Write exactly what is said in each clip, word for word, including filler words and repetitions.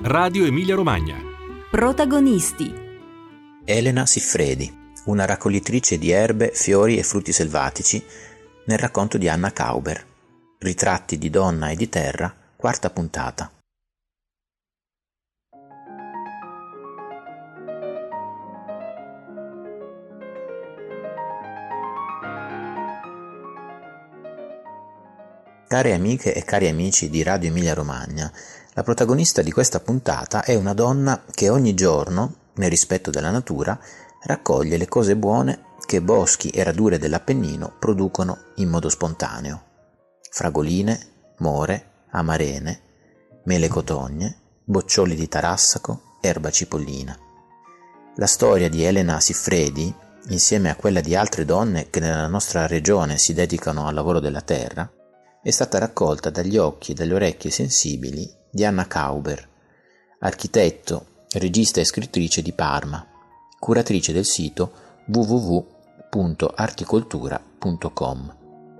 Radio Emilia Romagna. Protagonisti: Elena Siffredi, una raccoglitrice di erbe, fiori e frutti selvatici, nel racconto di Anna Kauber. Ritratti di donna e di terra, quarta puntata. Care amiche e cari amici di Radio Emilia Romagna, la protagonista di questa puntata è una donna che ogni giorno, nel rispetto della natura, raccoglie le cose buone che boschi e radure dell'Appennino producono in modo spontaneo. Fragoline, more, amarene, mele cotogne, boccioli di tarassaco, erba cipollina. La storia di Elena Siffredi, insieme a quella di altre donne che nella nostra regione si dedicano al lavoro della terra, è stata raccolta dagli occhi e dalle orecchie sensibili di Anna Kauber, architetto, regista e scrittrice di Parma, curatrice del sito w w w punto articoltura punto com.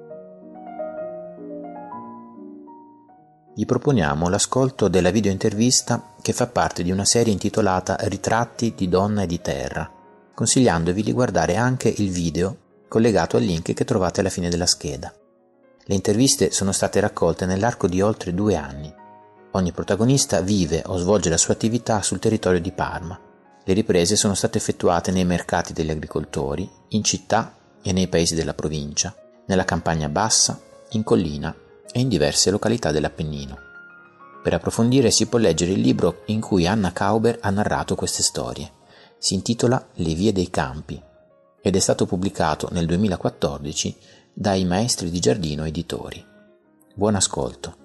Gli proponiamo l'ascolto della videointervista che fa parte di una serie intitolata Ritratti di donna e di terra, consigliandovi di guardare anche il video collegato al link che trovate alla fine della scheda. Le interviste sono state raccolte nell'arco di oltre due anni. Ogni protagonista vive o svolge la sua attività sul territorio di Parma. Le riprese sono state effettuate nei mercati degli agricoltori, in città e nei paesi della provincia, nella campagna bassa, in collina e in diverse località dell'Appennino. Per approfondire si può leggere il libro in cui Anna Kauber ha narrato queste storie. Si intitola Le vie dei campi ed è stato pubblicato nel duemilaquattordici dai Maestri di Giardino Editori. Buon ascolto.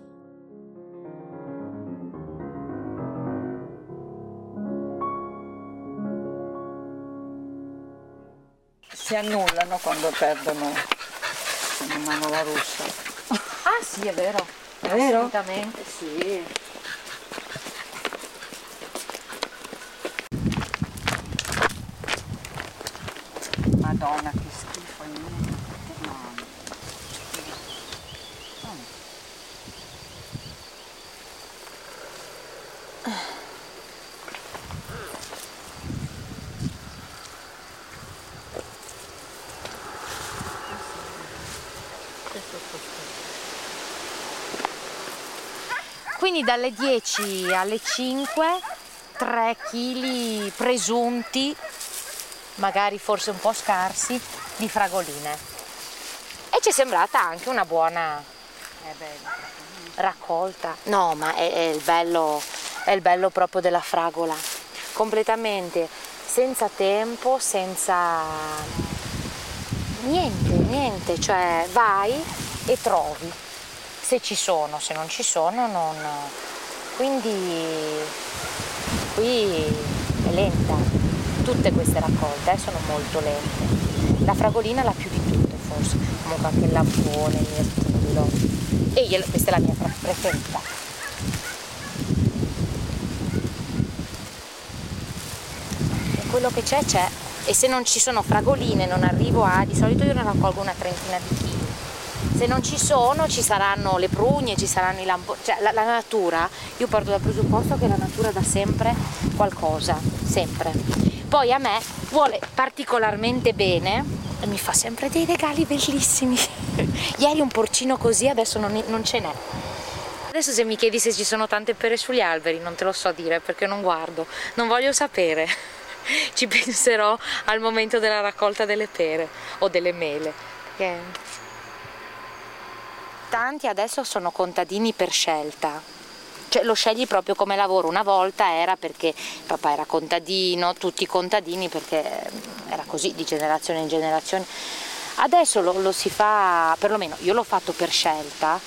Si annullano quando perdono una mano la russa. Ah sì, è vero. È vero? Assolutamente sì. Madonna, che schifo in me. No. Quindi dalle dieci alle cinque, tre chili presunti, magari forse un po' scarsi, di fragoline. E ci è sembrata anche una buona raccolta. No, ma è, è il bello, è il bello proprio della fragola. Completamente senza tempo, senza niente, niente, cioè vai e trovi. Se ci sono, se non ci sono, non. Quindi qui è lenta. Tutte queste raccolte eh, sono molto lente. La fragolina la più di tutte forse, comunque anche il lampone, il mirtillo. E io, questa è la mia preferita. E quello che c'è c'è. E se non ci sono fragoline non arrivo a. Di solito io ne raccolgo una trentina di chili. Se non ci sono ci saranno le prugne, ci saranno i lamponi, cioè la, la natura, io parto dal presupposto che la natura dà sempre qualcosa, sempre. Poi a me vuole particolarmente bene e mi fa sempre dei regali bellissimi. Ieri un porcino così, adesso non, non ce n'è. Adesso se mi chiedi se ci sono tante pere sugli alberi non te lo so dire perché non guardo, non voglio sapere. Ci penserò al momento della raccolta delle pere o delle mele. Che... Tanti adesso sono contadini per scelta, cioè lo scegli proprio come lavoro. Una volta era perché papà era contadino, tutti contadini perché era così di generazione in generazione. Adesso lo, lo si fa, perlomeno io l'ho fatto per scelta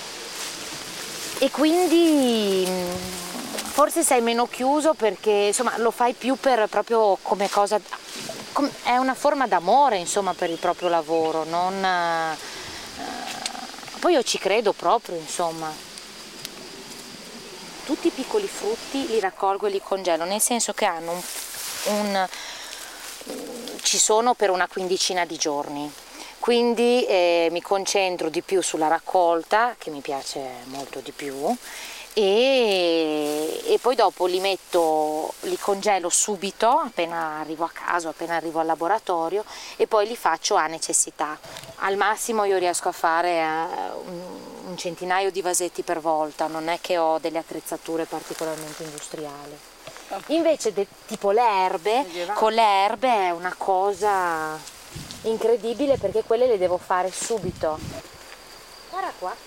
e quindi forse sei meno chiuso perché insomma lo fai più per proprio come cosa, è una forma d'amore insomma per il proprio lavoro, non... Poi io ci credo proprio, insomma. Tutti i piccoli frutti li raccolgo e li congelo, nel senso che hanno un, un ci sono per una quindicina di giorni. Quindi eh, mi concentro di più sulla raccolta, che mi piace molto di più, e, e poi dopo li metto, li congelo subito appena arrivo a casa, appena arrivo al laboratorio, e poi li faccio a necessità. Al massimo io riesco a fare un, un centinaio di vasetti per volta, non è che ho delle attrezzature particolarmente industriali. Invece de, tipo le erbe, con le erbe è una cosa incredibile, perché quelle le devo fare subito. Guarda qua.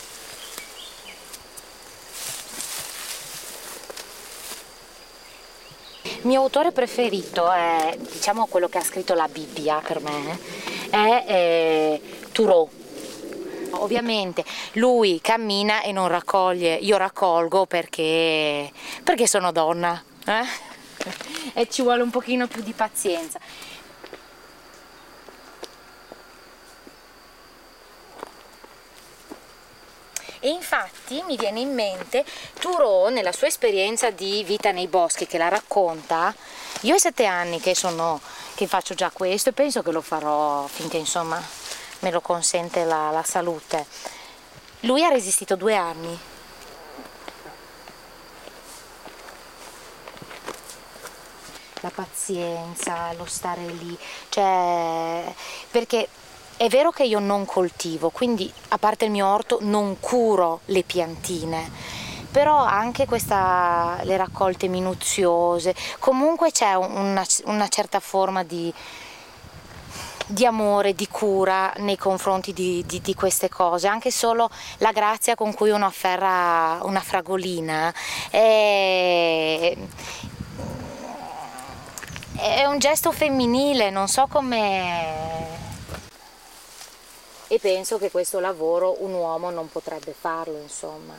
Il mio autore preferito è, diciamo, quello che ha scritto la Bibbia per me, è eh, Thoreau. Ovviamente lui cammina e non raccoglie, io raccolgo perché, perché sono donna, eh? E ci vuole un pochino più di pazienza. E infatti mi viene in mente Thoreau, nella sua esperienza di vita nei boschi, che la racconta. Io ho sette anni che, sono, che faccio già questo, e penso che lo farò finché, insomma, me lo consente la, la salute. Lui ha resistito due anni. La pazienza, lo stare lì, cioè, perché è vero che io non coltivo, quindi a parte il mio orto non curo le piantine, però anche questa, le raccolte minuziose, comunque c'è una, una certa forma di, di amore, di cura nei confronti di, di, di queste cose. Anche solo la grazia con cui uno afferra una fragolina è, è un gesto femminile, non so come... E penso che questo lavoro un uomo non potrebbe farlo, insomma.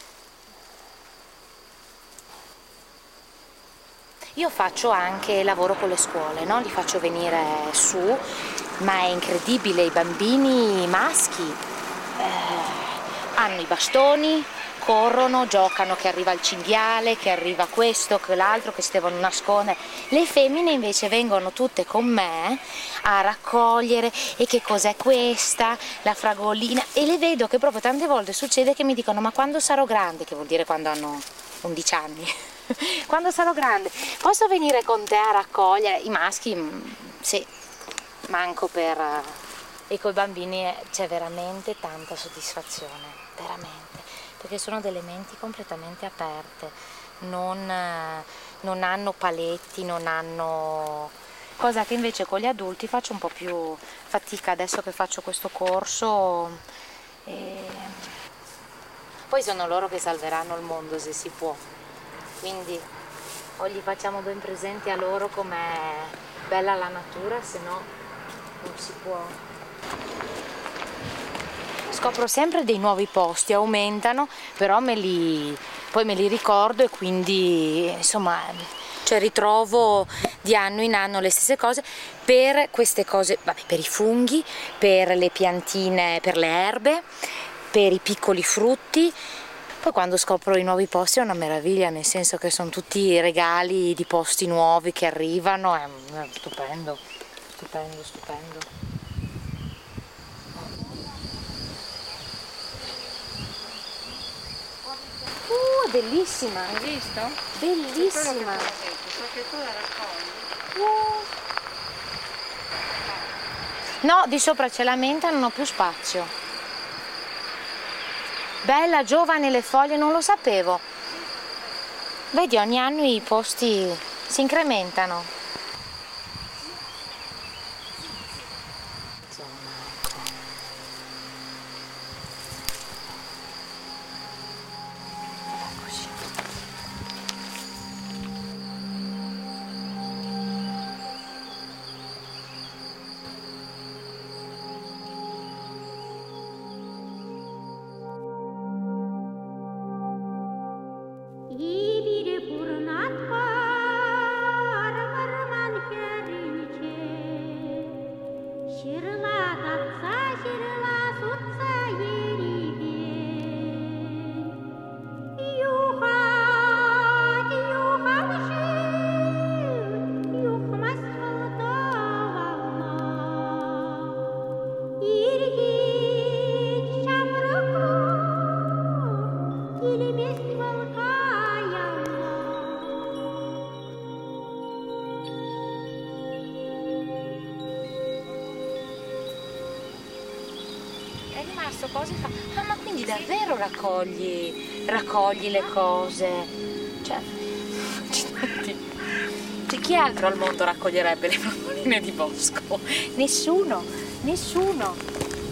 Io faccio anche lavoro con le scuole, no? Li faccio venire su, ma è incredibile, i bambini maschi eh, hanno i bastoni, corrono, giocano, che arriva il cinghiale, che arriva questo, che l'altro, che si devono nascondere. Le femmine invece vengono tutte con me a raccogliere, e che cos'è questa, la fragolina, e le vedo che proprio tante volte succede che mi dicono: ma quando sarò grande, che vuol dire quando hanno undici anni, quando sarò grande posso venire con te a raccogliere? I maschi sì, manco per... E con i bambini c'è veramente tanta soddisfazione, veramente, perché sono delle menti completamente aperte, non, non hanno paletti, non hanno... cosa che invece con gli adulti faccio un po' più fatica adesso che faccio questo corso. E... poi sono loro che salveranno il mondo se si può, quindi o gli facciamo ben presenti a loro com'è bella la natura, se no non si può. Scopro sempre dei nuovi posti, aumentano, però me li, poi me li ricordo, e quindi insomma, cioè, ritrovo di anno in anno le stesse cose per queste cose, vabbè, per i funghi, per le piantine, per le erbe, per i piccoli frutti. Poi quando scopro i nuovi posti è una meraviglia, nel senso che sono tutti regali di posti nuovi che arrivano, è stupendo, stupendo, stupendo. Uh, bellissima! Hai visto? Bellissima! So che tu la raccogli. Uh. No, di sopra c'è la menta, non ho più spazio. Bella, giovane le foglie, non lo sapevo. Vedi, ogni anno i posti si incrementano. Или мест questo coso e fa, ah ma quindi davvero raccogli, raccogli le cose, cioè, cioè chi altro al mondo raccoglierebbe le fragoline di bosco? Nessuno, nessuno.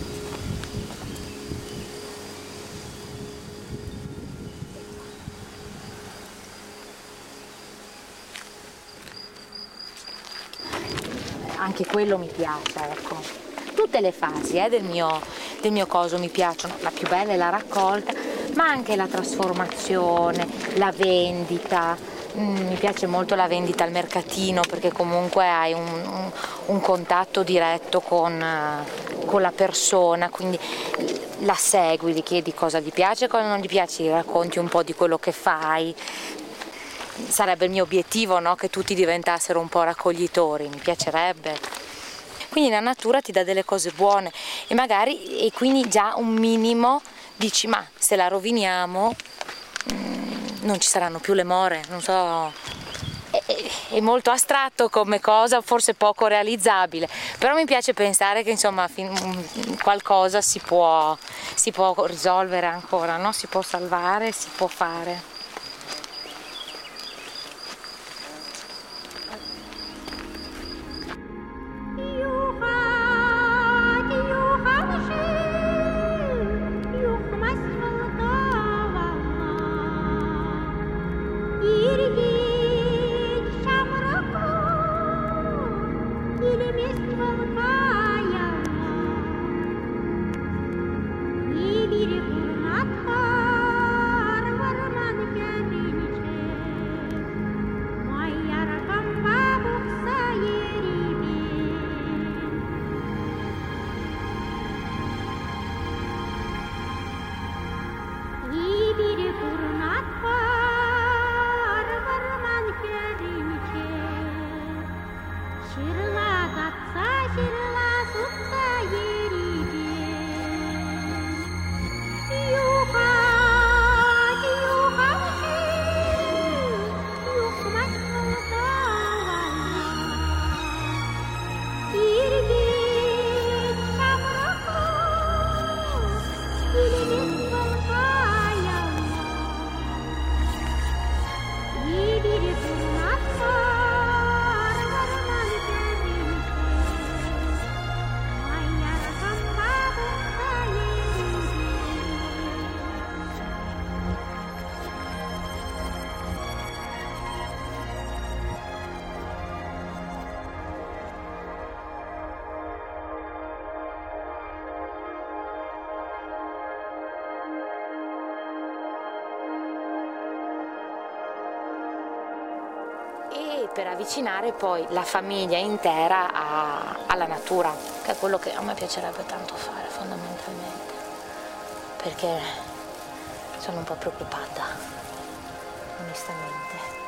Anche quello mi piace, ecco. Tutte le fasi eh, del, mio, del mio coso mi piacciono, la più bella è la raccolta, ma anche la trasformazione, la vendita. Mm, mi piace molto la vendita al mercatino perché comunque hai un, un, un contatto diretto con, uh, con la persona, quindi la segui, gli chiedi cosa gli piace, cosa non gli piace, gli racconti un po' di quello che fai. Sarebbe il mio obiettivo, no? Che tutti diventassero un po' raccoglitori, mi piacerebbe. Quindi la natura ti dà delle cose buone e magari, e quindi già un minimo dici, ma se la roviniamo mh, non ci saranno più le more, non so, è, è molto astratto come cosa, forse poco realizzabile, però mi piace pensare che insomma qualcosa si può, si può risolvere ancora, no? Si può salvare, si può fare. Per avvicinare poi la famiglia intera a, alla natura, che è quello che a me piacerebbe tanto fare fondamentalmente, perché sono un po' preoccupata, onestamente.